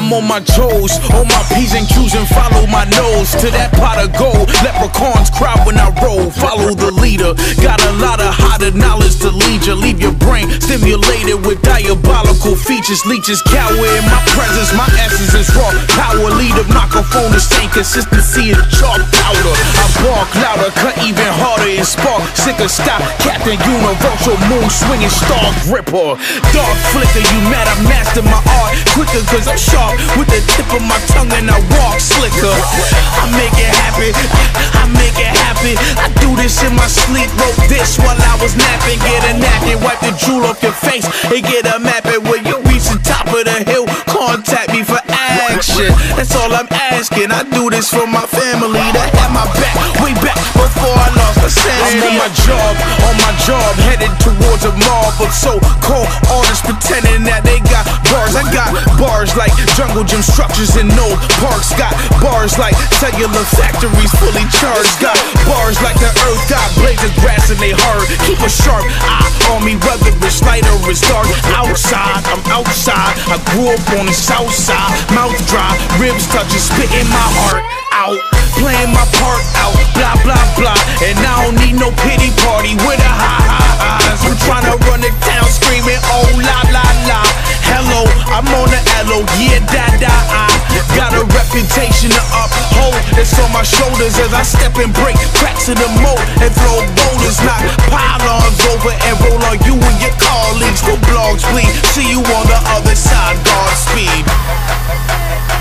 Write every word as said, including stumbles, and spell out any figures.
I'm on my toes, on my P's and Q's and follow my nose to that pot of gold. Leprechauns cry when I roll, follow the leader. Got a lot of hotter knowledge to lead you. Leave your brain stimulated with diabolical features. Leeches cower in my presence, my essence is raw. Power leader, microphone the same consistency as chalk powder. I bark louder, cut even harder and spark. Sick of stop, Captain Universal, moon swinging star gripper. Dark flicker, you mad I master my art quicker, cause I'm sharp with the tip of my tongue and I walk slicker. I make it happen, I make it happen. I do this in my sleep, wrote this while I was napping. Get a napkin, wipe the drool off your face and get a map it. When you reach the top of the hill, contact me for action. That's all I'm asking. I do this for my family that had my back way back before I lost my sanity. I'm on my job, on my job, headed towards a mob of so-called artists pretending that they got bars. I got bars like jungle gym structures in no parks. Got bars like cellular factories fully charged. Got bars like the earth got blades of grass and they hard. Keep a sharp eye on me, whether it's light or it's dark. Outside, I'm outside. I grew up on the south side. Mouth dry, ribs touching, spitting my heart out, playing my part out, blah blah blah. And I don't need no pity party with a high high eyes. I'm trying to run it down, screaming oh la la la. Hello, I'm on the L O, yeah da da I got a reputation to uphold. It's on my shoulders as I step and break cracks in the mold and throw boulders, knock pylons over and roll on you and your colleagues. For blogs, please see you on the other side. Godspeed.